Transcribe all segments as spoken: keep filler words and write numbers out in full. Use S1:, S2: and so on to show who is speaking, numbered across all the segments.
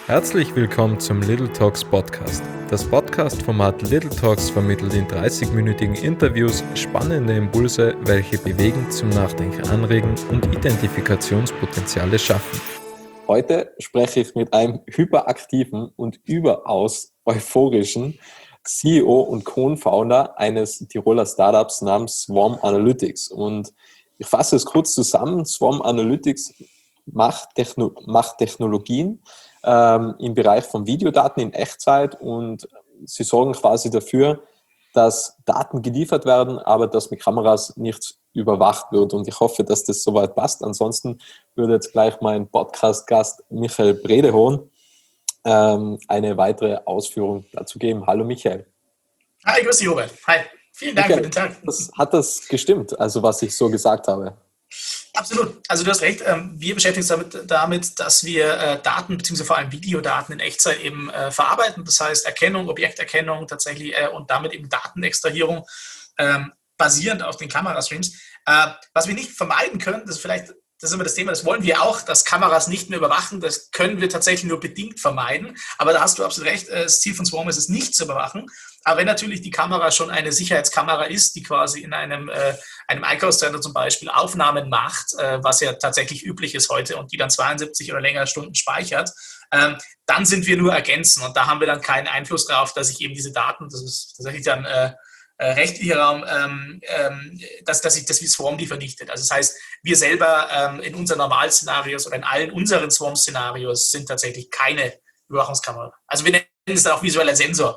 S1: Herzlich willkommen zum Little Talks Podcast. Das Podcast-Format Little Talks vermittelt in dreißig-minütigen Interviews spannende Impulse, welche bewegen, zum Nachdenken anregen und Identifikationspotenziale schaffen.
S2: Heute spreche ich mit einem hyperaktiven und überaus euphorischen C E O und Co-Founder eines Tiroler Startups namens Swarm Analytics. Und ich fasse es kurz zusammen. Swarm Analytics macht, Techno- macht Technologien ähm, im Bereich von Videodaten in Echtzeit und sie sorgen quasi dafür, dass Daten geliefert werden, aber dass mit Kameras nicht überwacht wird. Und ich hoffe, dass das soweit passt. Ansonsten würde jetzt gleich mein Podcast-Gast Michael Bredehorn ähm, eine weitere Ausführung dazu geben. Hallo Michael.
S3: Hi, grüß dich Robert. Hi, vielen Dank
S2: Michael,
S3: für den Tag.
S2: Das, hat das gestimmt, also was ich so gesagt habe?
S3: Absolut. Also du hast recht. Wir beschäftigen uns damit, damit dass wir Daten bzw. vor allem Videodaten in Echtzeit eben verarbeiten. Das heißt Erkennung, Objekterkennung tatsächlich und damit eben Datenextrahierung basierend auf den Kamerastreams. Was wir nicht vermeiden können, das ist vielleicht, das ist immer das Thema, das wollen wir auch, dass Kameras nicht mehr überwachen. Das können wir tatsächlich nur bedingt vermeiden. Aber da hast du absolut recht, das Ziel von Swarm ist es nicht zu überwachen. Aber wenn natürlich die Kamera schon eine Sicherheitskamera ist, die quasi in einem, äh, einem Einkaufszentrum zum Beispiel Aufnahmen macht, äh, was ja tatsächlich üblich ist heute und die dann zweiundsiebzig oder länger Stunden speichert, ähm, dann sind wir nur ergänzen und da haben wir dann keinen Einfluss darauf, dass ich eben diese Daten, das ist tatsächlich dann äh, äh, rechtlicher Raum, ähm, ähm, dass, dass ich das wie Swarm die vernichtet. Also das heißt, wir selber ähm, in unseren Normalszenarios oder in allen unseren Swarm-Szenarios sind tatsächlich keine Überwachungskamera. Also wir nennen es dann auch visueller Sensor.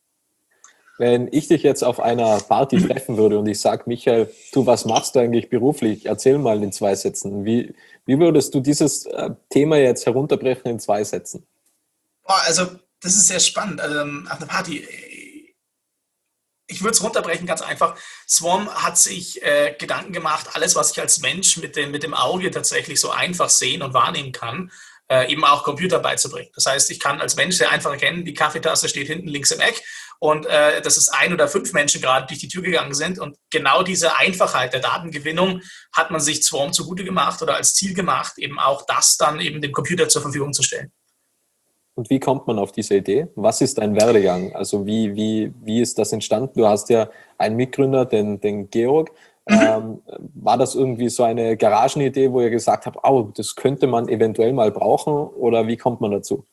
S2: Wenn ich dich jetzt auf einer Party treffen würde und ich sage, Michael, du, was machst du eigentlich beruflich? Erzähl mal in zwei Sätzen. Wie, wie würdest du dieses äh, Thema jetzt herunterbrechen in zwei Sätzen?
S3: Boah, also das ist sehr spannend. Also, auf einer Party, ich würde es runterbrechen ganz einfach. Swarm hat sich äh, Gedanken gemacht, alles, was ich als Mensch mit dem, mit dem Auge tatsächlich so einfach sehen und wahrnehmen kann, äh, eben auch Computer beizubringen. Das heißt, ich kann als Mensch sehr einfach erkennen, die Kaffeetasse steht hinten links im Eck und äh, das ist ein oder fünf Menschen gerade durch die Tür gegangen sind und genau diese Einfachheit der Datengewinnung hat man sich Swarm zugute gemacht oder als Ziel gemacht, eben auch das dann eben dem Computer zur Verfügung zu stellen.
S2: Und wie kommt man auf diese Idee? Was ist dein Werdegang? Also wie, wie, wie ist das entstanden? Du hast ja einen Mitgründer, den, den Georg. Mhm. Ähm, war das irgendwie so eine Garagenidee, wo ihr gesagt habt, oh, das könnte man eventuell mal brauchen? Oder wie kommt man dazu?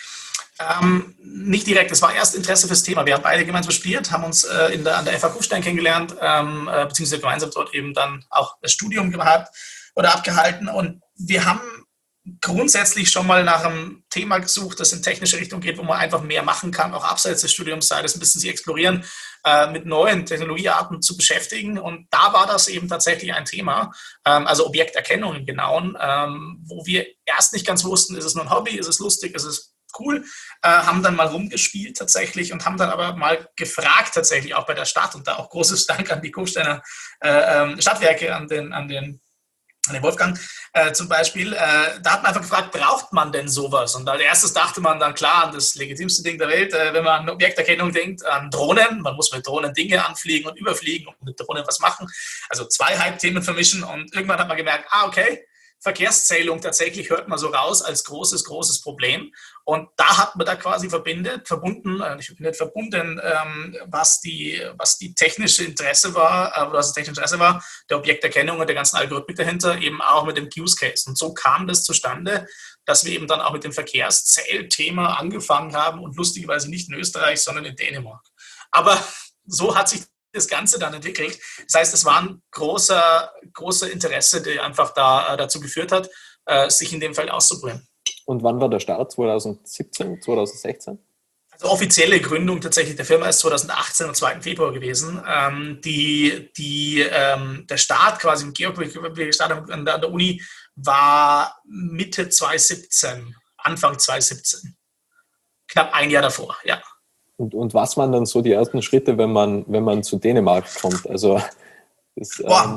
S3: Ähm, nicht direkt, es war erst Interesse fürs Thema. Wir haben beide gemeinsam studiert, haben uns äh, in der, an der F A Kufstein kennengelernt, ähm, äh, beziehungsweise gemeinsam dort eben dann auch das Studium gehabt oder abgehalten. Und wir haben grundsätzlich schon mal nach einem Thema gesucht, das in technische Richtung geht, wo man einfach mehr machen kann, auch abseits des Studiums, sei das ein bisschen sich explorieren, äh, mit neuen Technologiearten zu beschäftigen. Und da war das eben tatsächlich ein Thema, ähm, also Objekterkennung im Genauen, ähm, wo wir erst nicht ganz wussten, ist es nur ein Hobby, ist es lustig, ist es cool, äh, haben dann mal rumgespielt tatsächlich und haben dann aber mal gefragt tatsächlich auch bei der Stadt und da auch großes Dank an die Kufsteiner äh, Stadtwerke, an den, an den an den Wolfgang äh, zum Beispiel, äh, da hat man einfach gefragt, braucht man denn sowas? Und als erstes dachte man dann klar an das legitimste Ding der Welt, äh, wenn man an Objekterkennung denkt, an Drohnen. Man muss mit Drohnen Dinge anfliegen und überfliegen und mit Drohnen was machen. Also zwei Hype-Themen vermischen und irgendwann hat man gemerkt, ah okay, Verkehrszählung tatsächlich hört man so raus als großes, großes Problem. Und da hat man da quasi verbindet, verbunden, äh, nicht verbindet, verbunden, ähm, was, die, was die technische Interesse war, äh, was das technische Interesse war, der Objekterkennung und der ganzen Algorithmik dahinter, eben auch mit dem Use Case. Und so kam das zustande, dass wir eben dann auch mit dem Verkehrszählthema angefangen haben und lustigerweise nicht in Österreich, sondern in Dänemark. Aber so hat sich das Ganze dann entwickelt. Das heißt, es war ein großer, großer Interesse, der einfach da, dazu geführt hat, sich in dem Feld auszuprobieren.
S2: Und wann war der Start? zwanzig siebzehn, zwanzig sechzehn?
S3: Also offizielle Gründung tatsächlich der Firma ist zwanzig achtzehn am zweiten Februar gewesen. Ähm, die, die, ähm, der Start quasi im Georg, wir gestartet an der, an der Uni, war Mitte zwanzig siebzehn, Anfang zwanzig siebzehn. Knapp ein Jahr davor, ja.
S2: Und, und was waren dann so die ersten Schritte, wenn man, wenn man zu Dänemark kommt? Also das,
S3: Boah,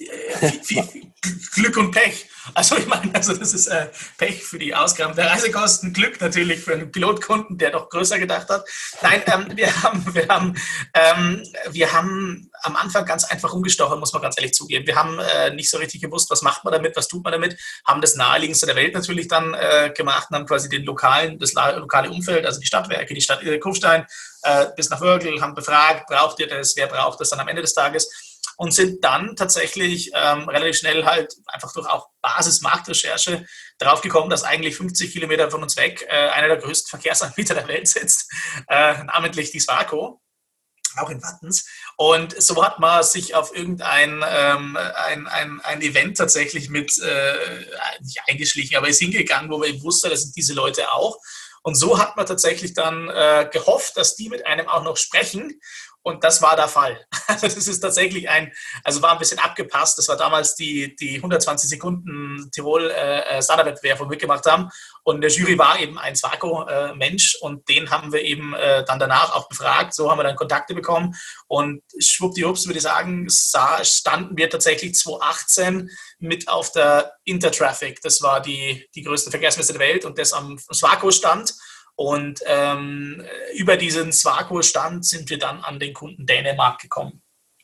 S3: viel, viel Glück und Pech. Also ich meine, also das ist äh, Pech für die Ausgaben der Reisekosten, Glück natürlich für einen Pilotkunden, der doch größer gedacht hat. Nein, ähm, wir, haben, wir, haben, ähm, wir haben am Anfang ganz einfach umgestochen, muss man ganz ehrlich zugeben. Wir haben äh, nicht so richtig gewusst, was macht man damit, was tut man damit, haben das naheliegendste der Welt natürlich dann äh, gemacht und haben quasi den lokalen, das lokale Umfeld, also die Stadtwerke, die Stadt Kufstein äh, bis nach Wörgl, haben befragt, braucht ihr das, wer braucht das dann am Ende des Tages? Und sind dann tatsächlich ähm, relativ schnell halt einfach durch auch Basis-Marktrecherche darauf gekommen, dass eigentlich fünfzig Kilometer von uns weg äh, einer der größten Verkehrsanbieter der Welt sitzt, äh, namentlich die Swarco, auch in Wattens. Und so hat man sich auf irgendein ähm, ein, ein, ein Event tatsächlich mit äh, nicht eingeschlichen, aber ist hingegangen, wo man wusste, das sind diese Leute auch. Und so hat man tatsächlich dann äh, gehofft, dass die mit einem auch noch sprechen. Und das war der Fall. Also das ist tatsächlich ein, also war ein bisschen abgepasst. Das war damals die, die hundertzwanzig Sekunden Tirol äh, Startup-Wettbewerb, wo wir mitgemacht haben. Und in der Jury war eben ein Swarco-Mensch und den haben wir eben äh, dann danach auch befragt. So haben wir dann Kontakte bekommen. Und schwuppdiwupps würde ich sagen, standen wir tatsächlich zweitausendachtzehn mit auf der Intertraffic. Das war die, die größte Verkehrsmesse der Welt und das am Swarco-Stand. Und ähm, über diesen Swarco-Stand sind wir dann an den Kunden Dänemark gekommen.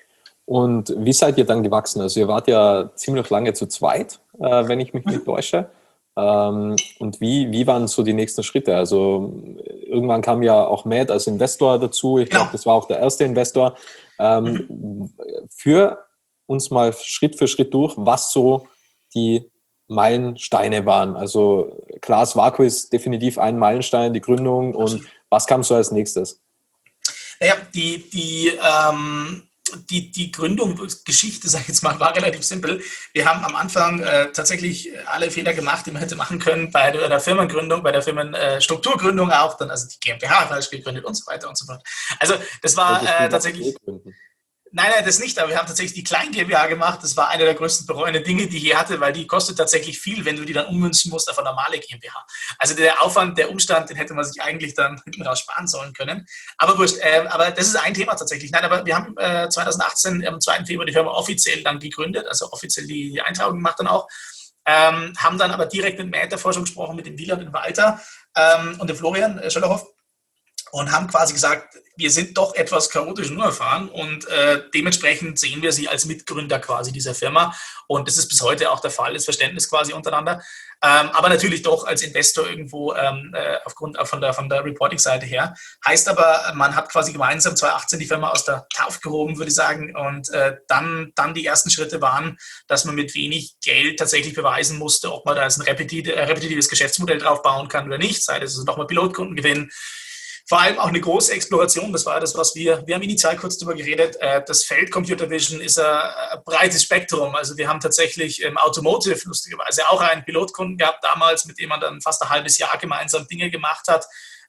S2: Und wie seid ihr dann gewachsen? Also ihr wart ja ziemlich lange zu zweit, äh, wenn ich mich nicht täusche. Ähm, und wie, wie waren so die nächsten Schritte? Also irgendwann kam ja auch Matt als Investor dazu. Ich
S3: Genau.
S2: glaube, das war auch der erste Investor. Ähm, mhm. Führ uns mal Schritt für Schritt durch, was so die Meilensteine waren. Also klar, Swarco ist definitiv ein Meilenstein, die Gründung. Und was kam so als nächstes?
S3: Naja, die, die, ähm, die, die Gründungsgeschichte, sag ich jetzt mal, war relativ simpel. Wir haben am Anfang äh, tatsächlich alle Fehler gemacht, die man hätte machen können bei der, der Firmengründung, bei der Firmenstrukturgründung auch, dann also die GmbH falsch gegründet und so weiter und so fort. Also das war äh, tatsächlich... Nein, nein, das nicht, aber wir haben tatsächlich die Klein GmbH gemacht. Das war eine der größten bereuenden Dinge, die ich je hatte, weil die kostet tatsächlich viel, wenn du die dann ummünzen musst auf eine normale GmbH. Also der Aufwand, der Umstand, den hätte man sich eigentlich dann hinten raus sparen sollen können. Aber wurscht, äh, aber das ist ein Thema tatsächlich. Nein, aber wir haben äh, zweitausendachtzehn am zweiten Februar die Firma offiziell dann gegründet, also offiziell die, die Eintragung gemacht dann auch. Ähm, haben dann aber direkt mit Matt der Forschung gesprochen, mit dem Wieland und dem Walter ähm, und dem Florian äh, Schöllerhoff. Und haben quasi gesagt, wir sind doch etwas chaotisch und unerfahren und äh, dementsprechend sehen wir sie als Mitgründer quasi dieser Firma. Und das ist bis heute auch der Fall, das Verständnis quasi untereinander. Ähm, aber natürlich doch als Investor irgendwo ähm, äh, aufgrund äh, von der, von der Reporting-Seite her. Heißt aber, man hat quasi gemeinsam zweitausendachtzehn die Firma aus der Taufe gehoben, würde ich sagen. Und äh, dann, dann die ersten Schritte waren, dass man mit wenig Geld tatsächlich beweisen musste, ob man da jetzt ein repetitiv, äh, repetitives Geschäftsmodell drauf bauen kann oder nicht. Sei das also nochmal Pilotkunden gewinnen. Vor allem auch eine große Exploration, das war das, was wir, wir haben initial kurz darüber geredet, das Feld Computer Vision ist ein breites Spektrum. Also wir haben tatsächlich im Automotive lustigerweise auch einen Pilotkunden gehabt damals, mit dem man dann fast ein halbes Jahr gemeinsam Dinge gemacht hat,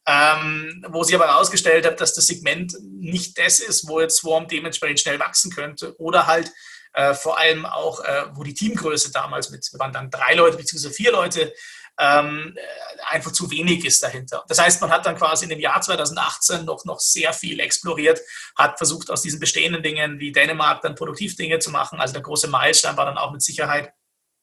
S3: ähm, wo sich aber herausgestellt hat, dass das Segment nicht das ist, wo jetzt Swarm dementsprechend schnell wachsen könnte oder halt äh, vor allem auch, äh, wo die Teamgröße damals mit, wir waren dann drei Leute bzw. vier Leute, Ähm, einfach zu wenig ist dahinter. Das heißt, man hat dann quasi in dem Jahr zweitausendachtzehn noch, noch sehr viel exploriert, hat versucht, aus diesen bestehenden Dingen wie Dänemark dann Produktivdinge zu machen. Also der große Meilenstein war dann auch mit Sicherheit,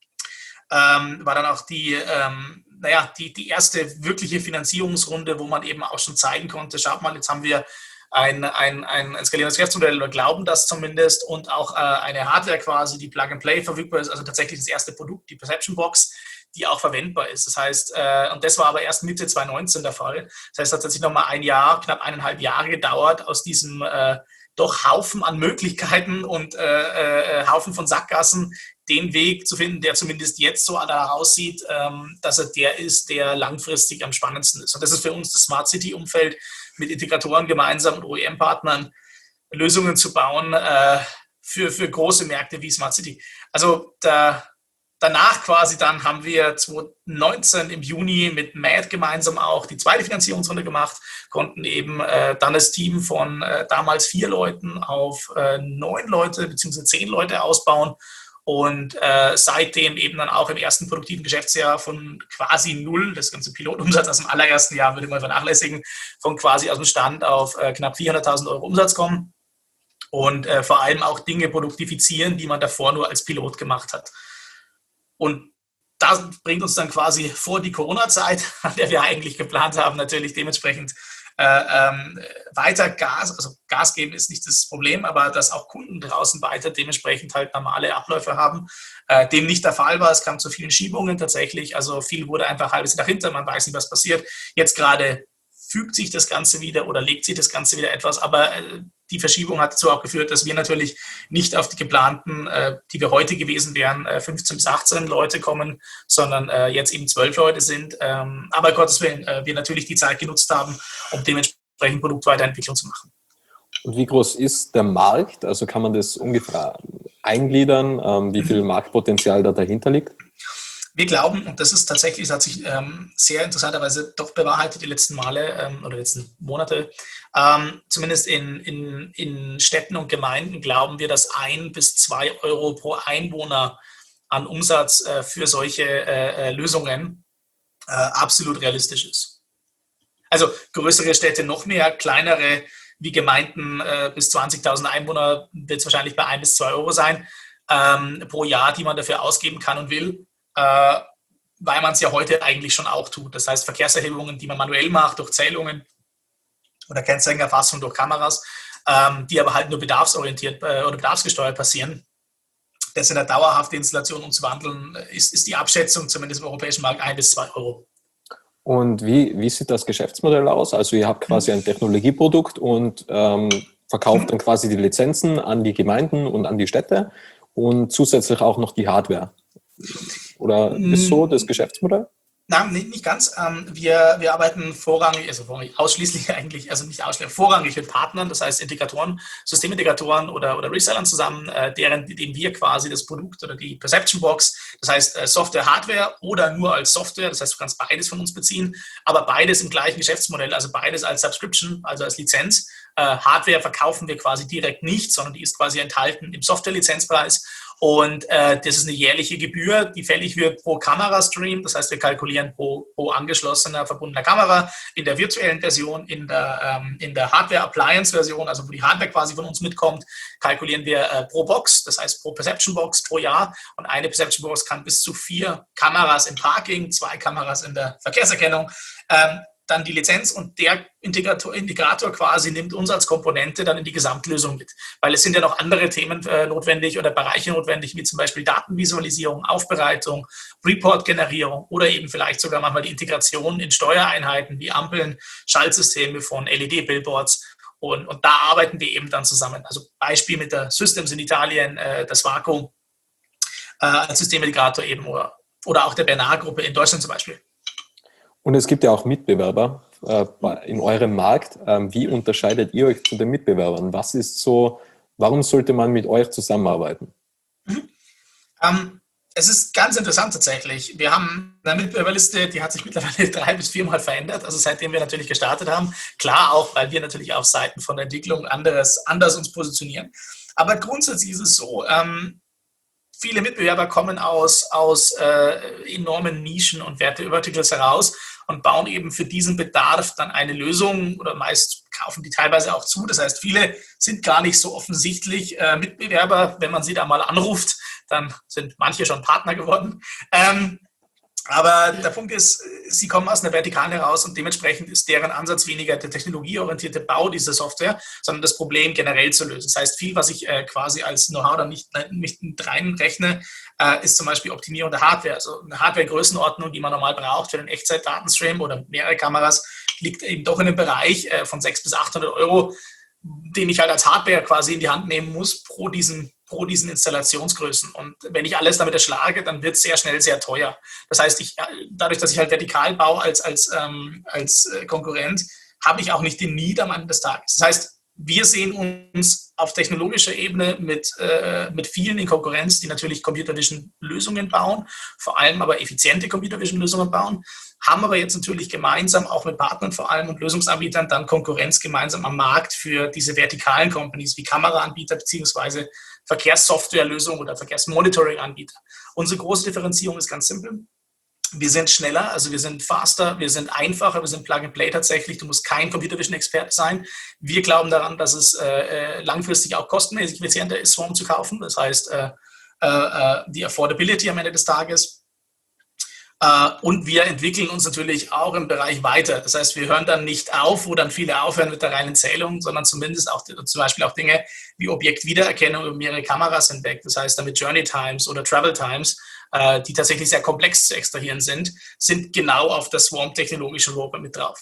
S3: ähm, war dann auch die, ähm, naja, die, die erste wirkliche Finanzierungsrunde, wo man eben auch schon zeigen konnte, schaut mal, jetzt haben wir ein, ein, ein, ein skalierendes Geschäftsmodell oder glauben das zumindest und auch äh, eine Hardware quasi, die Plug-and-Play verfügbar ist, also tatsächlich das erste Produkt, die Perception Box, die auch verwendbar ist. Das heißt, äh, und das war aber erst Mitte zweitausendneunzehn der Fall. Das heißt, es hat tatsächlich nochmal ein Jahr, knapp eineinhalb Jahre gedauert, aus diesem äh, doch Haufen an Möglichkeiten und äh, äh, Haufen von Sackgassen den Weg zu finden, der zumindest jetzt so da aussieht, ähm, dass er der ist, der langfristig am spannendsten ist. Und das ist für uns das Smart City-Umfeld, mit Integratoren gemeinsam und O E M-Partnern Lösungen zu bauen äh, für, für große Märkte wie Smart City. Also da Danach quasi dann haben wir zweitausendneunzehn im Juni mit Matt gemeinsam auch die zweite Finanzierungsrunde gemacht, konnten eben äh, dann das Team von äh, damals vier Leuten auf äh, neun Leute bzw. zehn Leute ausbauen und äh, seitdem eben dann auch im ersten produktiven Geschäftsjahr von quasi null, das ganze Pilotumsatz aus dem allerersten Jahr würde man vernachlässigen, von quasi aus dem Stand auf äh, knapp vierhunderttausend Euro Umsatz kommen. und äh, vor allem auch Dinge produktivizieren, die man davor nur als Pilot gemacht hat. Und das bringt uns dann quasi vor die Corona-Zeit, an der wir eigentlich geplant haben, natürlich dementsprechend äh, ähm, weiter Gas, also Gas geben ist nicht das Problem, aber dass auch Kunden draußen weiter dementsprechend halt normale Abläufe haben, äh, dem nicht der Fall war. Es kam zu vielen Schiebungen tatsächlich, also viel wurde einfach halbes nach hinten, man weiß nicht, was passiert. Jetzt gerade fügt sich das Ganze wieder oder legt sich das Ganze wieder etwas, aber äh, die Verschiebung hat dazu auch geführt, dass wir natürlich nicht auf die geplanten, äh, die wir heute gewesen wären, äh, fünfzehn bis achtzehn Leute kommen, sondern äh, jetzt eben zwölf Leute sind. Ähm, aber Gottes Willen, äh, wir natürlich die Zeit genutzt haben, um dementsprechend Produktweiterentwicklung zu machen.
S2: Und wie groß ist der Markt? Also kann man das ungefähr eingliedern, ähm, wie viel Marktpotenzial da dahinter liegt?
S3: Wir glauben, und das ist tatsächlich, das hat sich ähm, sehr interessanterweise doch bewahrheitet die letzten Male ähm, oder letzten Monate, ähm, zumindest in, in, in Städten und Gemeinden glauben wir, dass ein bis zwei Euro pro Einwohner an Umsatz äh, für solche äh, Lösungen äh, absolut realistisch ist. Also größere Städte noch mehr, kleinere wie Gemeinden äh, bis zwanzigtausend Einwohner wird es wahrscheinlich bei ein bis zwei Euro sein ähm, pro Jahr, die man dafür ausgeben kann und will. Äh, weil man es ja heute eigentlich schon auch tut. Das heißt, Verkehrserhebungen, die man manuell macht, durch Zählungen oder Kennzeichenerfassung durch Kameras, ähm, die aber halt nur bedarfsorientiert äh, oder bedarfsgesteuert passieren. Das in der dauerhaften Installation umzuwandeln, ist, ist die Abschätzung zumindest im europäischen Markt ein bis zwei Euro.
S2: Und wie, wie sieht das Geschäftsmodell aus? Also ihr habt quasi ein Technologieprodukt und ähm, verkauft dann quasi die Lizenzen an die Gemeinden und an die Städte und zusätzlich auch noch die Hardware. Oder ist so das Geschäftsmodell?
S3: Nein, nicht ganz. Wir, wir arbeiten vorrangig, also vorrangig, ausschließlich eigentlich, also nicht ausschließlich, vorrangig mit Partnern, das heißt Integratoren, Systemintegratoren oder, oder Resellern zusammen, deren, denen wir quasi das Produkt oder die Perception Box, das heißt Software, Hardware oder nur als Software, das heißt du kannst beides von uns beziehen, aber beides im gleichen Geschäftsmodell, also beides als Subscription, also als Lizenz. Hardware verkaufen wir quasi direkt nicht, sondern die ist quasi enthalten im Software-Lizenzpreis. Und äh, das ist eine jährliche Gebühr, die fällig wird pro Kamerastream. Das heißt, wir kalkulieren pro, pro angeschlossener, verbundener Kamera in der virtuellen Version, in der, ähm, in der Hardware-Appliance-Version, also wo die Hardware quasi von uns mitkommt, kalkulieren wir äh, pro Box, das heißt pro Perception-Box pro Jahr. Und eine Perception-Box kann bis zu vier Kameras im Parking, zwei Kameras in der Verkehrserkennung, ähm, dann die Lizenz und der Integrator, Integrator quasi nimmt uns als Komponente dann in die Gesamtlösung mit. Weil es sind ja noch andere Themen äh, notwendig oder Bereiche notwendig, wie zum Beispiel Datenvisualisierung, Aufbereitung, Report-Generierung oder eben vielleicht sogar manchmal die Integration in Steuereinheiten wie Ampeln, Schaltsysteme von L E D-Billboards. Und, und da arbeiten wir eben dann zusammen. Also Beispiel mit der Systems in Italien, äh, das Vaco äh, als Systemintegrator eben oder, oder auch der Bernard-Gruppe in Deutschland zum Beispiel.
S2: Und es gibt ja auch Mitbewerber äh, in eurem Markt. Ähm, wie unterscheidet ihr euch zu den Mitbewerbern? Was ist so, warum sollte man mit euch zusammenarbeiten?
S3: Mhm. Ähm, es ist ganz interessant tatsächlich. Wir haben eine Mitbewerberliste, die hat sich mittlerweile drei bis viermal verändert, also seitdem wir natürlich gestartet haben. Klar auch, weil wir natürlich auf Seiten von der Entwicklung anderes, anders uns positionieren. Aber grundsätzlich ist es so, ähm, viele Mitbewerber kommen aus, aus äh, enormen Nischen und Verticals heraus und bauen eben für diesen Bedarf dann eine Lösung oder meist kaufen die teilweise auch zu. Das heißt, viele sind gar nicht so offensichtlich äh, Mitbewerber. Wenn man sie da mal anruft, dann sind manche schon Partner geworden. Ähm, aber der Punkt ist, sie kommen aus einer Vertikalen heraus und dementsprechend ist deren Ansatz weniger der technologieorientierte Bau dieser Software, sondern das Problem generell zu lösen. Das heißt, viel, was ich äh, quasi als Know-how dann nicht, nicht reinrechne, äh, ist zum Beispiel Optimierung der Hardware. Also eine Hardware-Größenordnung, die man normal braucht für den Echtzeit-Datenstream oder mehrere Kameras, liegt eben doch in einem Bereich äh, von sechshundert bis achthundert Euro, den ich halt als Hardware quasi in die Hand nehmen muss pro diesen pro diesen Installationsgrößen. Und wenn ich alles damit erschlage, dann wird es sehr schnell sehr teuer. Das heißt, ich, dadurch, dass ich halt vertikal baue als, als, ähm, als Konkurrent, habe ich auch nicht den Need am Ende des Tages. Das heißt, wir sehen uns auf technologischer Ebene mit, äh, mit vielen in Konkurrenz, die natürlich Computer Vision Lösungen bauen, vor allem aber effiziente Computer Vision Lösungen bauen, haben aber jetzt natürlich gemeinsam auch mit Partnern vor allem und Lösungsanbietern dann Konkurrenz gemeinsam am Markt für diese vertikalen Companies wie Kameraanbieter beziehungsweise Verkehrssoftwarelösungen oder Verkehrsmonitoring-Anbieter. Unsere große Differenzierung ist ganz simpel. Wir sind schneller, also wir sind faster, wir sind einfacher, wir sind Plug-and-Play tatsächlich. Du musst kein Computer Vision-Experte sein. Wir glauben daran, dass es äh, langfristig auch kostenmäßig effizienter ist, Swarm zu kaufen. Das heißt, äh, äh, die Affordability am Ende des Tages. Äh, und wir entwickeln uns natürlich auch im Bereich weiter. Das heißt, wir hören dann nicht auf, wo dann viele aufhören mit der reinen Zählung, sondern zumindest auch zum Beispiel auch Dinge wie Objektwiedererkennung über mehrere Kameras hinweg. Das heißt, damit Journey Times oder Travel Times, äh, die tatsächlich sehr komplex zu extrahieren sind, sind genau auf der Swarm-technologischen Roadmap mit drauf.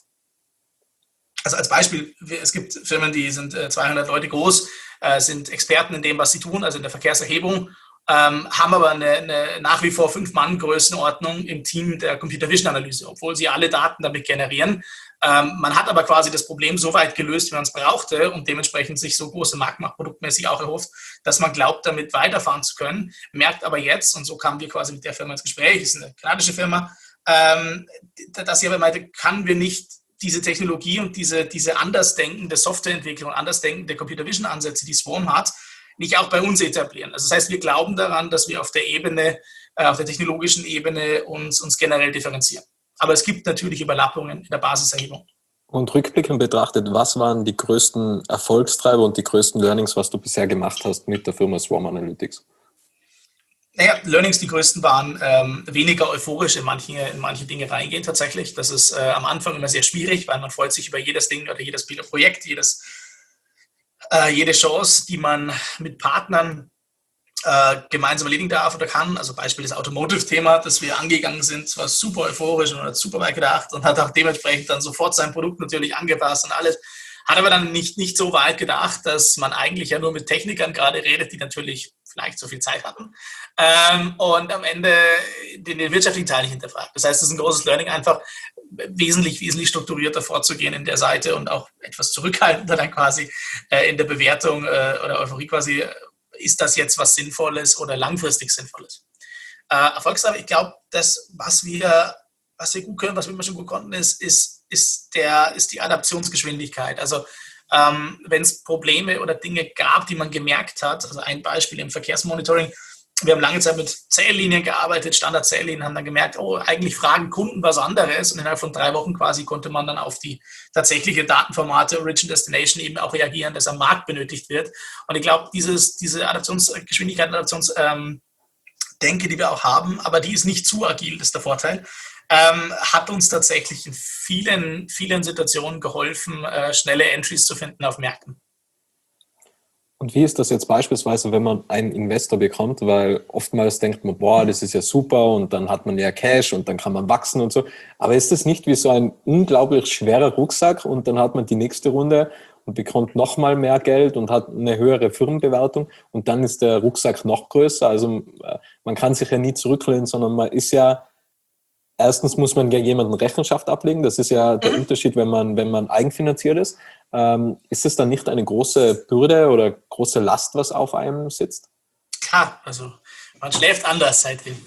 S3: Also als Beispiel, es gibt Firmen, die sind zweihundert Leute groß, äh, sind Experten in dem, was sie tun, also in der Verkehrserhebung, Ähm, haben aber eine, eine nach wie vor Fünf-Mann-Größenordnung im Team der Computer-Vision-Analyse, obwohl sie alle Daten damit generieren. Ähm, man hat aber quasi das Problem so weit gelöst, wie man es brauchte und dementsprechend sich so große Marktmacht produktmäßig auch erhofft, dass man glaubt, damit weiterfahren zu können, merkt aber jetzt, und so kamen wir quasi mit der Firma ins Gespräch, ist eine kanadische Firma, ähm, dass sie aber meinte, kann wir nicht diese Technologie und diese, diese andersdenkende Softwareentwicklung, andersdenkende Computer-Vision-Ansätze, die Swarm hat, nicht auch bei uns etablieren. Also das heißt, wir glauben daran, dass wir auf der Ebene, äh, auf der technologischen Ebene uns, uns generell differenzieren. Aber es gibt natürlich Überlappungen in der Basiserhebung.
S2: Und rückblickend betrachtet, was waren die größten Erfolgstreiber und die größten Learnings, was du bisher gemacht hast mit der Firma Swarm Analytics?
S3: Naja, Learnings, die größten waren ähm, weniger euphorisch in manche, in manche Dinge reingehen tatsächlich. Das ist äh, am Anfang immer sehr schwierig, weil man freut sich über jedes Ding oder jedes Projekt, jedes Äh, jede Chance, die man mit Partnern äh, gemeinsam erledigen darf oder kann. Also Beispiel das Automotive-Thema, das wir angegangen sind, war super euphorisch und hat super weit gedacht und hat auch dementsprechend dann sofort sein Produkt natürlich angepasst und alles. Hat aber dann nicht, nicht so weit gedacht, dass man eigentlich ja nur mit Technikern gerade redet, die natürlich vielleicht so viel Zeit hatten ähm, und am Ende den, den wirtschaftlichen Teil nicht hinterfragt. Das heißt, es ist ein großes Learning, einfach wesentlich, wesentlich strukturierter vorzugehen in der Seite und auch etwas zurückhaltender dann quasi äh, in der Bewertung äh, oder Euphorie quasi, ist das jetzt was Sinnvolles oder langfristig Sinnvolles. Äh, Erfolgssache, ich glaube, das, was wir, was wir gut können, was wir immer schon gut konnten, ist, ist, ist, der, ist die Adaptionsgeschwindigkeit. Also ähm, wenn es Probleme oder Dinge gab, die man gemerkt hat, also ein Beispiel im Verkehrsmonitoring, wir haben lange Zeit mit Zähllinien gearbeitet, Standard-Zähllinien, haben dann gemerkt, oh, eigentlich fragen Kunden was anderes und innerhalb von drei Wochen quasi konnte man dann auf die tatsächliche Datenformate Origin Destination eben auch reagieren, das am Markt benötigt wird. Und ich glaube, dieses, diese Adaptionsgeschwindigkeit, Adaptionsdenke, ähm, die wir auch haben, aber die ist nicht zu agil, das ist der Vorteil, ähm, hat uns tatsächlich in vielen, vielen Situationen geholfen, äh, schnelle Entries zu finden auf Märkten.
S2: Und wie ist das jetzt beispielsweise, wenn man einen Investor bekommt? Weil oftmals denkt man, boah, das ist ja super und dann hat man ja Cash und dann kann man wachsen und so. Aber ist das nicht wie so ein unglaublich schwerer Rucksack und dann hat man die nächste Runde und bekommt nochmal mehr Geld und hat eine höhere Firmenbewertung und dann ist der Rucksack noch größer? Also man kann sich ja nie zurücklehnen, sondern man ist ja, erstens muss man ja jemanden Rechenschaft ablegen. Das ist ja der Unterschied, wenn man, wenn man eigenfinanziert ist. Ähm, ist es dann nicht eine große Bürde oder große Last, was auf einem sitzt?
S3: Klar, also man schläft anders seitdem.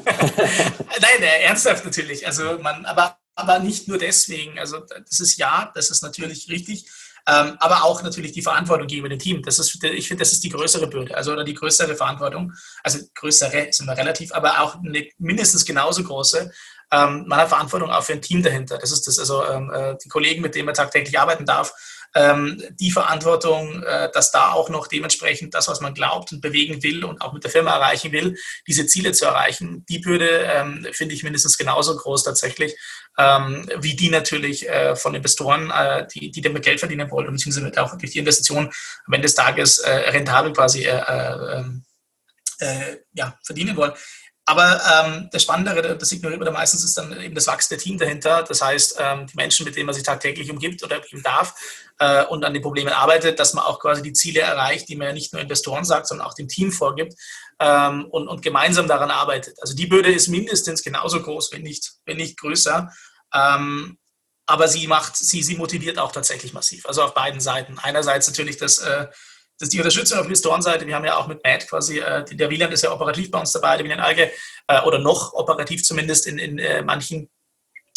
S3: Nein, ernsthaft natürlich. Also man, aber, aber nicht nur deswegen. Also das ist ja, das ist natürlich richtig. Ähm, aber auch natürlich die Verantwortung gegenüber dem Team. Das ist, ich finde, das ist die größere Bürde, also oder die größere Verantwortung. Also größere ist immer relativ, aber auch eine mindestens genauso große. Ähm, man hat Verantwortung auch für ein Team dahinter. Das ist das, also ähm, die Kollegen, mit denen man tagtäglich arbeiten darf, ähm, die Verantwortung, äh, dass da auch noch dementsprechend das, was man glaubt und bewegen will und auch mit der Firma erreichen will, diese Ziele zu erreichen, die Bürde ähm, finde ich mindestens genauso groß tatsächlich, ähm, wie die natürlich äh, von Investoren, äh, die, die damit Geld verdienen wollen, beziehungsweise auch durch die Investition am Ende des Tages äh, rentabel quasi äh, äh, äh, ja, verdienen wollen. Aber ähm, das Spannendere, das ignoriert man da meistens, ist dann eben das wachsende Team dahinter. Das heißt, ähm, die Menschen, mit denen man sich tagtäglich umgibt oder umgeben darf äh, und an den Problemen arbeitet, dass man auch quasi die Ziele erreicht, die man ja nicht nur Investoren sagt, sondern auch dem Team vorgibt ähm, und, und gemeinsam daran arbeitet. Also die Bürde ist mindestens genauso groß, wenn nicht, wenn nicht größer. Ähm, aber sie macht, sie, sie motiviert auch tatsächlich massiv. Also auf beiden Seiten. Einerseits natürlich das äh, Das ist die Unterstützung auf Investorenseite. Wir haben ja auch mit Matt quasi, äh, der Wieland ist ja operativ bei uns dabei, der Wieland Alge, äh, oder noch operativ zumindest in, in äh, manchen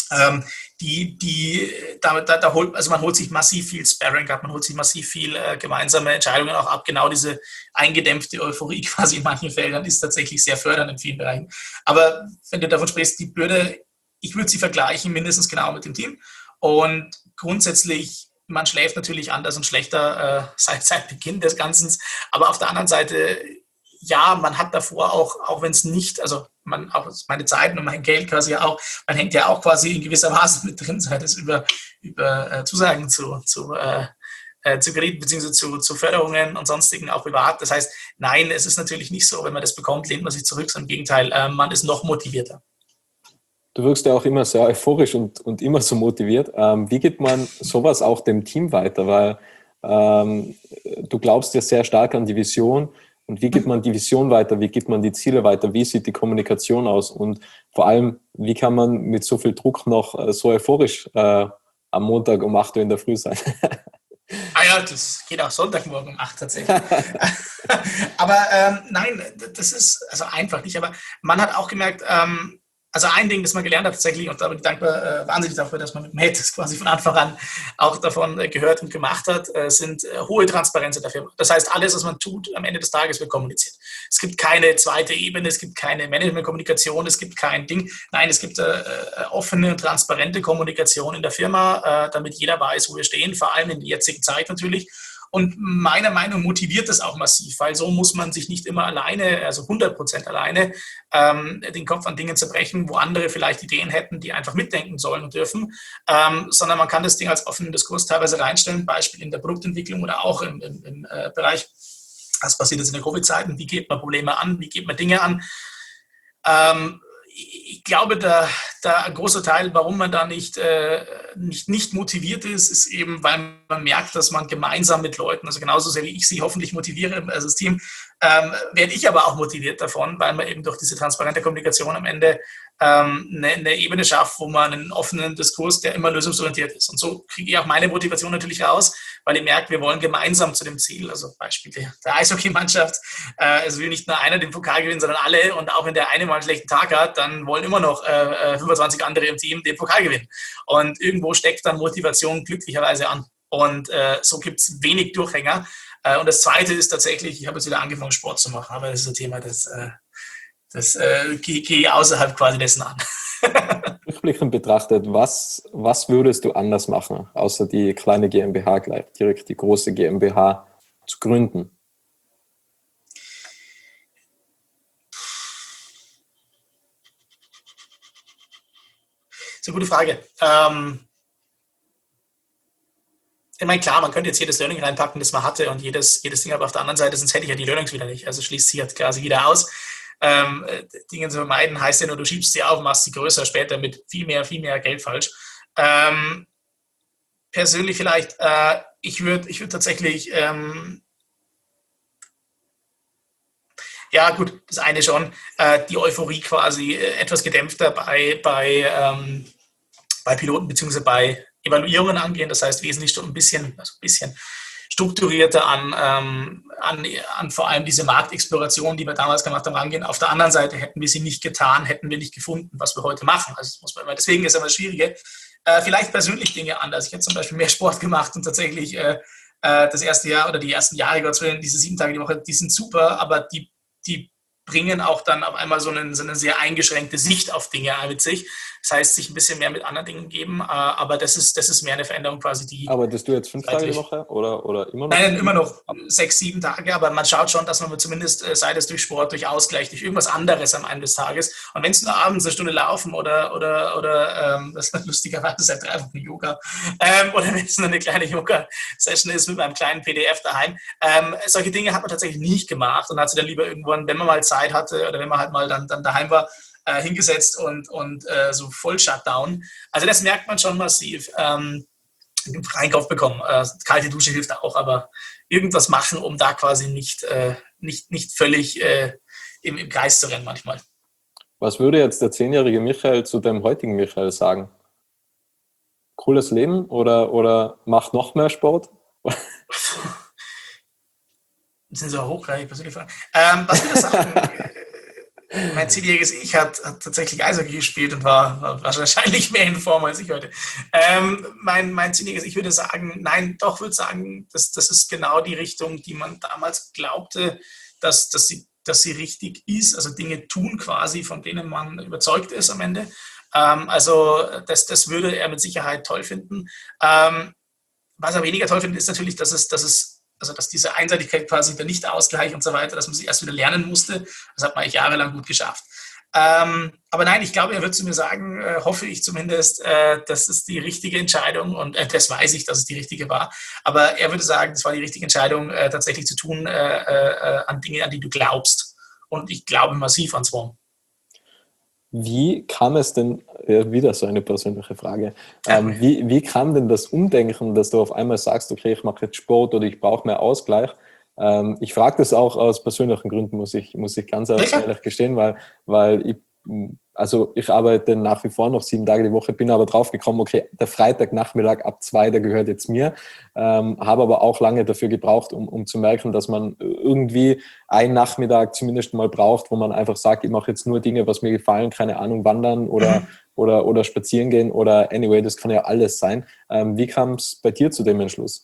S3: Ähm, die, die, da, da, da holt, also man holt sich massiv viel Sparring ab, man holt sich massiv viel äh, gemeinsame Entscheidungen auch ab. Genau diese eingedämpfte Euphorie quasi in manchen Feldern ist tatsächlich sehr fördernd in vielen Bereichen. Aber wenn du davon sprichst, die Bürde, ich würde sie vergleichen mindestens genau mit dem Team. Und grundsätzlich, man schläft natürlich anders und schlechter äh, seit, seit Beginn des Ganzen. Aber auf der anderen Seite, ja, man hat davor auch, auch wenn es nicht, also man auch meine Zeiten und mein Geld quasi auch, man hängt ja auch quasi in gewisser Maße mit drin, sei das über, über äh, Zusagen zu, zu, äh, äh, zu Krediten beziehungsweise zu, zu Förderungen und sonstigen auch privat. Das heißt, nein, es ist natürlich nicht so, wenn man das bekommt, lehnt man sich zurück, sondern im Gegenteil, äh, man ist noch motivierter.
S2: Du wirkst ja auch immer sehr euphorisch und, und immer so motiviert. Ähm, wie gibt man sowas auch dem Team weiter? Weil ähm, du glaubst ja sehr stark an die Vision. Und wie gibt man die Vision weiter? Wie gibt man die Ziele weiter? Wie sieht die Kommunikation aus? Und vor allem, wie kann man mit so viel Druck noch äh, so euphorisch äh, am Montag um acht Uhr in der Früh sein?
S3: Ah ja, das geht auch Sonntagmorgen um acht tatsächlich. Aber ähm, nein, das ist also einfach nicht. Aber man hat auch gemerkt, ähm, also ein Ding, das man gelernt hat tatsächlich, und da bin ich dankbar, äh, wahnsinnig dafür, dass man mit Matt quasi von Anfang an auch davon äh, gehört und gemacht hat, äh, sind äh, hohe Transparenz in der Firma. Das heißt, alles, was man tut, am Ende des Tages wird kommuniziert. Es gibt keine zweite Ebene, es gibt keine Management-Kommunikation, es gibt kein Ding. Nein, es gibt äh, äh, offene und transparente Kommunikation in der Firma, äh, damit jeder weiß, wo wir stehen, vor allem in der jetzigen Zeit natürlich. Und meiner Meinung nach motiviert das auch massiv, weil so muss man sich nicht immer alleine, also hundert Prozent alleine, ähm, den Kopf an Dingen zerbrechen, wo andere vielleicht Ideen hätten, die einfach mitdenken sollen und dürfen, ähm, sondern man kann das Ding als offenen Diskurs teilweise reinstellen, Beispiel in der Produktentwicklung oder auch im, im, im äh, Bereich, was passiert jetzt in den Covid-Zeiten, wie geht man Probleme an, wie geht man Dinge an. Ähm, Ich glaube, da, da ein großer Teil, warum man da nicht, äh, nicht, nicht motiviert ist, ist eben, weil man merkt, dass man gemeinsam mit Leuten, also genauso sehr wie ich sie hoffentlich motiviere, also das Team, ähm, werde ich aber auch motiviert davon, weil man eben durch diese transparente Kommunikation am Ende ähm, eine, eine Ebene schafft, wo man einen offenen Diskurs, der immer lösungsorientiert ist. Und so kriege ich auch meine Motivation natürlich raus, weil ich merke, wir wollen gemeinsam zu dem Ziel, also Beispiel der, der Eishockeymannschaft, äh, es will nicht nur einer den Pokal gewinnen, sondern alle, und auch wenn der eine mal einen schlechten Tag hat, dann wollen immer noch äh, fünfundzwanzig andere im Team den Pokal gewinnen. Und irgendwo steckt dann Motivation glücklicherweise an. Und äh, so gibt es wenig Durchhänger. Äh, und das Zweite ist tatsächlich, ich habe jetzt wieder angefangen, Sport zu machen, aber das ist ein Thema, das, äh, das äh, gehe geh außerhalb quasi dessen an.
S2: Rückblickend betrachtet, was, was würdest du anders machen, außer die kleine GmbH gleich direkt die große GmbH zu gründen?
S3: Das ist eine gute Frage. Ähm, ich meine, klar, man könnte jetzt jedes Learning reinpacken, das man hatte, und jedes, jedes Ding, aber auf der anderen Seite, sonst hätte ich ja die Learnings wieder nicht. Also schließt sich halt quasi wieder aus. Ähm, Dinge zu vermeiden heißt ja nur, du schiebst sie auf, machst sie größer später mit viel mehr, viel mehr Geld falsch. Ähm, persönlich vielleicht, äh, ich würde ich würd tatsächlich, ähm, ja gut, das eine schon, äh, die Euphorie quasi äh, etwas gedämpfter bei, bei, ähm, bei Piloten bzw. bei Evaluierungen angehen. Das heißt, wesentlich ein bisschen, also ein bisschen strukturierter an, ähm, an, an vor allem diese Marktexploration, die wir damals gemacht haben, rangehen. Auf der anderen Seite hätten wir sie nicht getan, hätten wir nicht gefunden, was wir heute machen. Also das muss man immer, deswegen ist es immer das Schwierige. Äh, vielleicht persönlich Dinge anders. Ich hätte zum Beispiel mehr Sport gemacht und tatsächlich äh, äh, das erste Jahr oder die ersten Jahre, Gott willen, diese sieben Tage die Woche, die sind super, aber die, die bringen auch dann auf einmal so eine, so eine sehr eingeschränkte Sicht auf Dinge mit sich. Das heißt, sich ein bisschen mehr mit anderen Dingen geben, aber das ist, das ist mehr eine Veränderung quasi, die...
S2: Arbeitest du jetzt fünf Tage die Woche oder, oder immer noch?
S3: Nein, immer noch sechs, sieben Tage, aber man schaut schon, dass man zumindest, sei das durch Sport, durch Ausgleich, durch irgendwas anderes am Ende des Tages, und wenn es nur abends eine Stunde laufen oder, oder, oder ähm, das ist lustigerweise seit drei Wochen Yoga, ähm, oder wenn es nur eine kleine Yoga-Session ist mit meinem kleinen P D F daheim, ähm, solche Dinge hat man tatsächlich nicht gemacht und hat sie dann lieber irgendwann, wenn man mal Zeit hatte oder wenn man halt mal dann, dann daheim war, äh, hingesetzt und, und äh, so voll Shutdown. Also das merkt man schon massiv. Ähm, im freien Kopf bekommen. Äh, kalte Dusche hilft auch, aber irgendwas machen, um da quasi nicht, äh, nicht, nicht völlig äh, im, im Kreis zu rennen manchmal.
S2: Was würde jetzt der zehnjährige Michael zu dem heutigen Michael sagen? Cooles Leben oder, oder macht noch mehr Sport?
S3: Das sind so hochgradig persönliche Fragen. Ähm, was würde ich sagen? mein zehnjähriges Ich hat, hat tatsächlich Eishockey gespielt und war, war wahrscheinlich mehr in Form als ich heute. Ähm, mein, mein zehnjähriges Ich würde sagen, nein, doch würde sagen, das, das ist genau die Richtung, die man damals glaubte, dass, dass, sie, dass sie richtig ist. Also Dinge tun quasi, von denen man überzeugt ist am Ende. Ähm, also das, das würde er mit Sicherheit toll finden. Ähm, was er weniger toll findet, ist natürlich, dass es, dass es also dass diese Einseitigkeit quasi der Nichtausgleich und so weiter, dass man sich erst wieder lernen musste. Das hat man eigentlich jahrelang gut geschafft. Ähm, aber nein, ich glaube, er wird zu mir sagen, äh, hoffe ich zumindest, äh, das ist die richtige Entscheidung und äh, das weiß ich, dass es die richtige war. Aber er würde sagen, das war die richtige Entscheidung, äh, tatsächlich zu tun äh, äh, an Dinge, an die du glaubst. Und ich glaube massiv an Swarm.
S2: Wie kam es denn, ja, wieder so eine persönliche Frage, ähm, wie, wie kam denn das Umdenken, dass du auf einmal sagst, okay, ich mache jetzt Sport oder ich brauche mehr Ausgleich? Ähm, ich frage das auch aus persönlichen Gründen, muss ich, muss ich ganz ehrlich gestehen, weil, weil ich, also ich arbeite nach wie vor noch sieben Tage die Woche, bin aber drauf gekommen, okay, der Freitagnachmittag ab zwei, der gehört jetzt mir, ähm, habe aber auch lange dafür gebraucht, um, um zu merken, dass man irgendwie einen Nachmittag zumindest mal braucht, wo man einfach sagt, ich mache jetzt nur Dinge, was mir gefallen, keine Ahnung, wandern oder, mhm. oder, oder spazieren gehen oder anyway, das kann ja alles sein. Ähm, wie kam es bei dir zu dem Entschluss?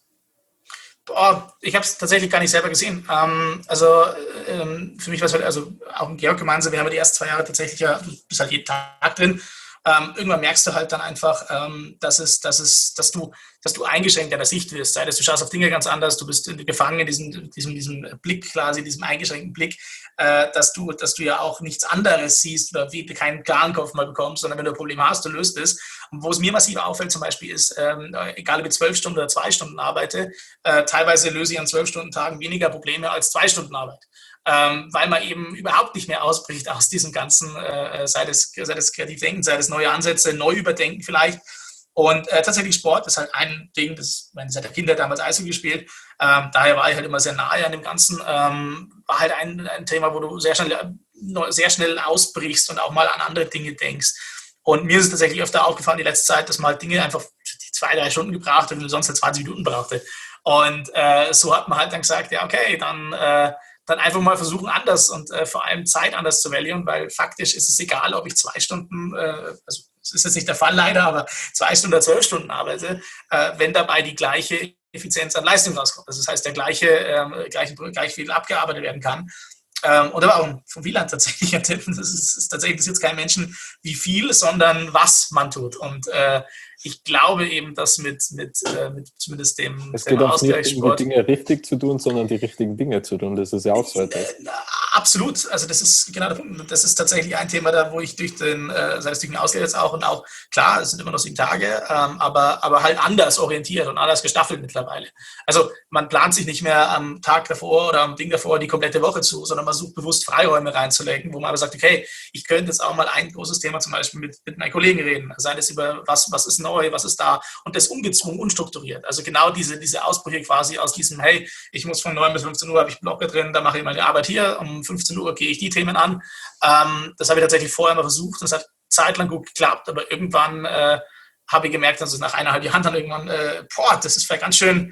S3: Boah, ich habe es tatsächlich gar nicht selber gesehen. Ähm, also ähm, für mich war es halt, also auch mit Georg gemeinsam, wir haben die ersten zwei Jahre tatsächlich ja, du bist halt jeden Tag drin. Ähm, irgendwann merkst du halt dann einfach, ähm, dass, es, dass, es, dass, du, dass du eingeschränkt in der Sicht wirst. Sei das, du schaust auf Dinge ganz anders, du bist gefangen in diesem, diesem, diesem Blick quasi, diesem eingeschränkten Blick, äh, dass, du, dass du ja auch nichts anderes siehst oder wie du keinen klaren Kopf mal bekommst, sondern wenn du ein Problem hast, du löst es. Und wo es mir massiv auffällt zum Beispiel ist, ähm, egal ob ich zwölf Stunden oder zwei Stunden arbeite, äh, teilweise löse ich an zwölf Stunden Tagen weniger Probleme als zwei Stunden Arbeit. Ähm, weil man eben überhaupt nicht mehr ausbricht aus diesem ganzen, äh, sei das, sei das kreativ Denken, sei das neue Ansätze, neu überdenken vielleicht. Und äh, tatsächlich Sport ist halt ein Ding, das, ich meine, seit der Kindheit damals Eishockey gespielt, ähm, daher war ich halt immer sehr nahe an dem Ganzen, ähm, war halt ein, ein Thema, wo du sehr schnell, sehr schnell ausbrichst und auch mal an andere Dinge denkst. Und mir ist es tatsächlich öfter aufgefallen, die letzte Zeit, dass man halt Dinge einfach zwei, drei Stunden gebraucht hat und sonst halt zwanzig Minuten brauchte. Und äh, so hat man halt dann gesagt, ja okay, dann... Äh, dann einfach mal versuchen, anders und äh, vor allem Zeit anders zu wählen, weil faktisch ist es egal, ob ich zwei Stunden, äh, also das ist jetzt nicht der Fall leider, aber zwei Stunden oder zwölf Stunden arbeite, äh, wenn dabei die gleiche Effizienz an Leistung rauskommt. Also das heißt, der gleiche, äh, gleich, gleich viel abgearbeitet werden kann. Ähm, und aber auch vom Wieland tatsächlich ein Tipp, das ist, ist tatsächlich interessiert keinen Menschen, wie viel, sondern was man tut. Und äh, ich glaube eben, dass mit, mit, äh, mit zumindest dem
S2: Es geht auch nicht um die Dinge richtig zu tun, sondern die richtigen Dinge zu tun. Das ist ja auch so etwas.
S3: Äh, absolut. Also das ist genau der Punkt. Das ist tatsächlich ein Thema, da wo ich durch den, äh, sei es durch den Auslehr jetzt auch und auch, klar, es sind immer noch sieben Tage, ähm, aber, aber halt anders orientiert und anders gestaffelt mittlerweile. Also man plant sich nicht mehr am Tag davor oder am Ding davor die komplette Woche zu, sondern man sucht bewusst Freiräume reinzulegen, wo man aber sagt, okay, ich könnte jetzt auch mal ein großes Thema zum Beispiel mit, mit meinen Kollegen reden, sei es über was, was ist neu, was ist da und das ungezwungen, unstrukturiert. Also genau diese, diese Ausbrüche quasi aus diesem, hey, ich muss von neun bis fünfzehn Uhr, habe ich Blocke drin, da mache ich meine Arbeit hier, um fünfzehn Uhr gehe ich die Themen an. Ähm, das habe ich tatsächlich vorher mal versucht, das hat zeitlang gut geklappt, aber irgendwann äh, habe ich gemerkt, also nach eineinhalb Jahren dann irgendwann, äh, boah, das ist vielleicht ganz schön,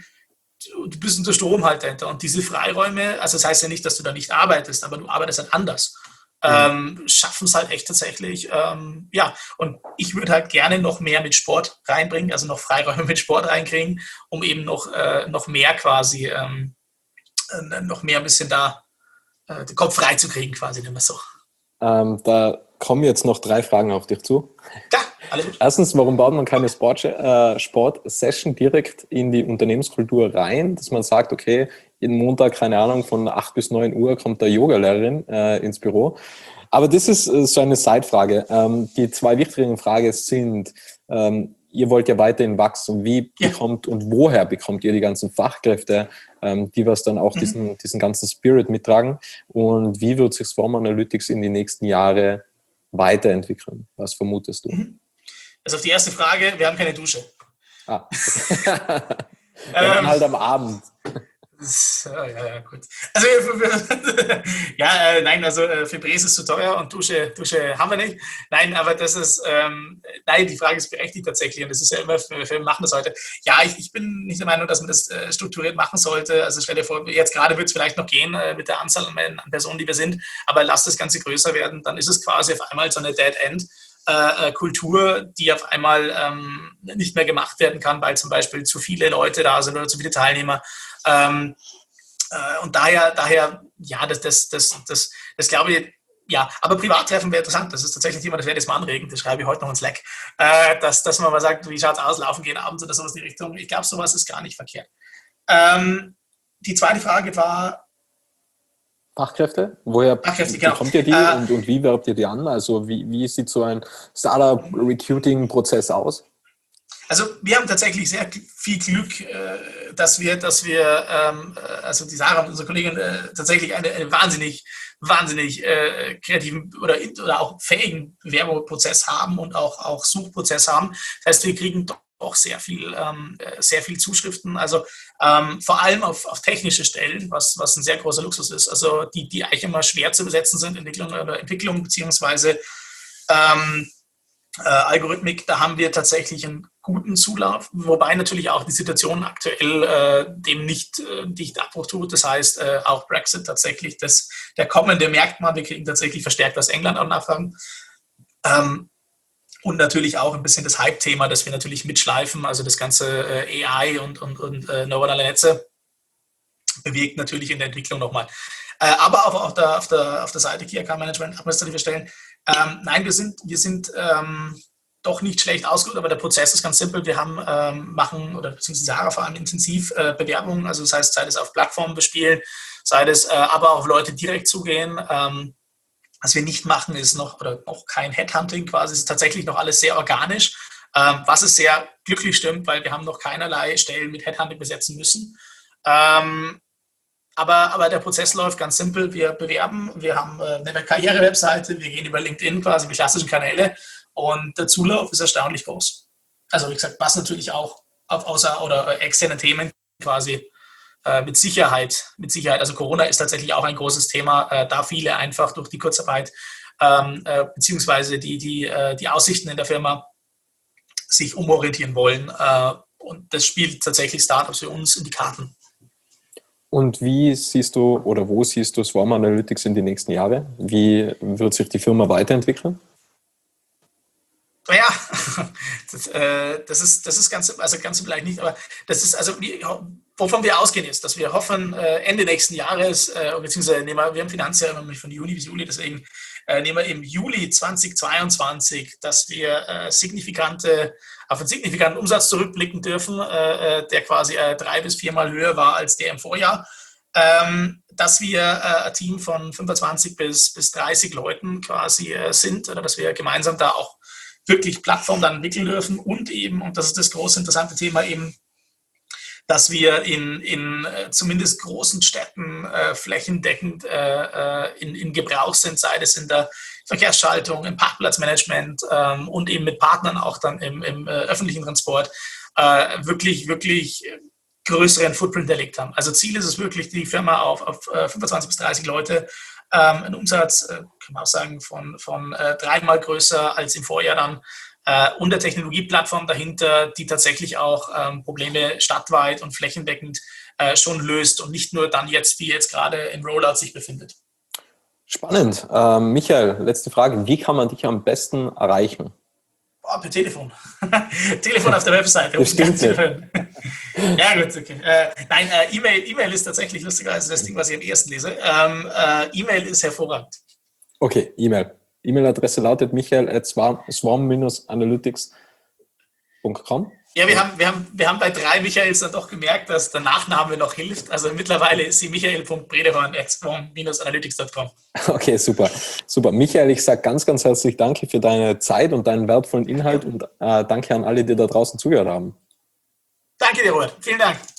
S3: du bist unter Strom halt dahinter. Und diese Freiräume, also das heißt ja nicht, dass du da nicht arbeitest, aber du arbeitest halt anders. Ähm, schaffen es halt echt tatsächlich, ähm, ja, und ich würde halt gerne noch mehr mit Sport reinbringen, also noch Freiräume mit Sport reinkriegen, um eben noch, äh, noch mehr quasi, ähm, äh, noch mehr ein bisschen da äh, den Kopf frei zu kriegen, quasi, nennen wir es so.
S2: Ähm, da kommen jetzt noch drei Fragen auf dich zu.
S3: Ja, alles gut.
S2: Erstens, warum baut man keine Sport, äh, Sport-Session direkt in die Unternehmenskultur rein, dass man sagt, okay, jeden Montag, keine Ahnung, von acht bis neun Uhr kommt der Yogalehrerin äh, ins Büro. Aber das ist äh, so eine Zeitfrage. Ähm, die zwei wichtigen Fragen sind, ähm, ihr wollt ja weiterhin wachsen. Wie
S3: ja.
S2: bekommt und woher bekommt ihr die ganzen Fachkräfte, ähm, die was dann auch mhm. diesen, diesen ganzen Spirit mittragen? Und wie wird sich Swarm Analytics in die nächsten Jahre weiterentwickeln? Was vermutest du?
S3: Mhm. Also auf die erste Frage, wir haben keine Dusche.
S2: Ah. Ja, dann halt am Abend.
S3: Das, ja, ja, gut. Also, ja, äh, nein, also äh, Febreze ist zu teuer und Dusche, Dusche haben wir nicht. Nein, aber das ist, ähm, nein, die Frage ist berechtigt tatsächlich und das ist ja immer, wir, wir machen das heute. Ja, ich, ich bin nicht der Meinung, dass man das äh, strukturiert machen sollte. Also stell dir vor, jetzt gerade wird es vielleicht noch gehen äh, mit der Anzahl an, an Personen, die wir sind, aber lass das Ganze größer werden, dann ist es quasi auf einmal so eine Dead-End. Äh, Kultur, die auf einmal ähm, nicht mehr gemacht werden kann, weil zum Beispiel zu viele Leute da sind oder zu viele Teilnehmer. Ähm, äh, und daher, daher, ja, das, das, das, das, das glaube ich, ja, aber Privattreffen wäre interessant. Das ist tatsächlich jemand, das werde ich mal anregen, das schreibe ich heute noch in Slack, äh, dass, dass man mal sagt, wie schaut es aus, laufen gehen abends oder sowas in die Richtung. Ich glaube, sowas ist gar nicht verkehrt. Ähm, die zweite Frage war,
S2: Fachkräfte? Woher
S3: Fachkräfte, genau.
S2: bekommt ihr die
S3: äh,
S2: und, und wie werbt ihr die an? Also wie, wie sieht so ein Startup-Recruiting-Prozess aus?
S3: Also wir haben tatsächlich sehr viel Glück, äh, dass wir, dass wir, ähm, also die Sarah, unsere Kollegin, äh, tatsächlich eine, eine wahnsinnig, wahnsinnig äh, kreativen oder, oder auch fähigen Werbeprozess haben und auch, auch Suchprozess haben. Das heißt, wir kriegen doch auch sehr viel, ähm, sehr viel Zuschriften, also ähm, vor allem auf, auf technische Stellen, was, was ein sehr großer Luxus ist, also die, die eigentlich immer schwer zu besetzen sind, Entwicklung oder Entwicklung beziehungsweise ähm, äh, Algorithmik, da haben wir tatsächlich einen guten Zulauf, wobei natürlich auch die Situation aktuell äh, dem nicht äh, dicht Abbruch tut, das heißt äh, auch Brexit tatsächlich, das, der kommende merkt man, wir kriegen tatsächlich verstärkt aus England auch Nachfragen. Ähm, Und natürlich auch ein bisschen das Hype-Thema, das wir natürlich mitschleifen. Also das ganze äh, A I und, und, und äh, neuronale Netze bewegt natürlich in der Entwicklung nochmal. Äh, aber auch auf der, auf, der, auf der Seite Key Account Management, administrative Stellen. Ähm, nein, wir sind, wir sind ähm, doch nicht schlecht ausgeruht, aber der Prozess ist ganz simpel. Wir haben, ähm, machen, oder beziehungsweise Sarah vor allem intensiv äh, Bewerbungen. Also das heißt, sei es auf Plattformen bespielen, sei es äh, aber auch auf Leute direkt zugehen. Ähm, Was wir nicht machen, ist noch, oder noch kein Headhunting quasi, es ist tatsächlich noch alles sehr organisch, ähm, was es sehr glücklich stimmt, weil wir haben noch keinerlei Stellen mit Headhunting besetzen müssen. Ähm, aber, aber der Prozess läuft ganz simpel. Wir bewerben, wir haben eine Karriere-Webseite, wir gehen über LinkedIn quasi, die klassischen Kanäle und der Zulauf ist erstaunlich groß. Also wie gesagt, was natürlich auch auf außer- oder externen Themen quasi mit Sicherheit, mit Sicherheit, also Corona ist tatsächlich auch ein großes Thema, äh, da viele einfach durch die Kurzarbeit ähm, äh, beziehungsweise die, die, äh, die Aussichten in der Firma sich umorientieren wollen. Äh, und das spielt tatsächlich Startups für uns in die Karten.
S2: Und wie siehst du oder wo siehst du Swarm Analytics in die nächsten Jahre? Wie wird sich die Firma weiterentwickeln?
S3: Ja, das, äh, das ist, das ist ganz, also ganz vielleicht nicht, aber das ist, also wie, wovon wir ausgehen ist, dass wir hoffen, äh, Ende nächsten Jahres, äh, beziehungsweise nehmen wir, wir haben Finanzjahr immer von Juni bis Juli, deswegen äh, nehmen wir im Juli zweitausendzweiundzwanzig, dass wir äh, signifikante, auf einen signifikanten Umsatz zurückblicken dürfen, äh, der quasi äh, drei bis viermal höher war als der im Vorjahr. Ähm, dass wir äh, ein Team von fünfundzwanzig bis, bis dreißig Leuten quasi äh, sind, oder dass wir gemeinsam da auch wirklich Plattformen dann entwickeln dürfen und eben, und das ist das große interessante Thema eben, dass wir in, in äh, zumindest großen Städten äh, flächendeckend äh, in, in Gebrauch sind, sei es in der Verkehrsschaltung, im Parkplatzmanagement ähm, und eben mit Partnern auch dann im, im äh, öffentlichen Transport äh, wirklich, wirklich größeren Footprint erlegt haben. Also Ziel ist es wirklich, die Firma auf, auf äh, fünfundzwanzig bis dreißig Leute, ähm, einen Umsatz, äh, kann man auch sagen, von, von äh, dreimal größer als im Vorjahr dann, äh, und der Technologieplattform dahinter, die tatsächlich auch ähm, Probleme stadtweit und flächendeckend äh, schon löst und nicht nur dann jetzt, wie jetzt gerade im Rollout sich befindet.
S2: Spannend. Ähm, Michael, letzte Frage. Wie kann man dich am besten erreichen?
S3: Oh, per Telefon. Telefon auf der Webseite.
S2: Das stimmt nicht.
S3: Ja, gut, okay. Äh, nein, äh, E-Mail, E-Mail ist tatsächlich lustigerweise das Ding, was ich am ersten lese. Ähm, äh, E-Mail ist hervorragend.
S2: Okay, E-Mail. E-Mail-Adresse lautet michael at swarm analytics punkt com.
S3: Ja, wir haben, wir, haben, wir haben bei drei Michaels dann doch gemerkt, dass der Nachname noch hilft. Also mittlerweile ist sie michael punkt bredehorn at swarm analytics punkt com.
S2: Okay, super. Super. Michael, ich sage ganz, ganz herzlich danke für deine Zeit und deinen wertvollen Inhalt und äh, danke an alle, die da draußen zugehört haben.
S3: Danke dir, Robert. Vielen Dank.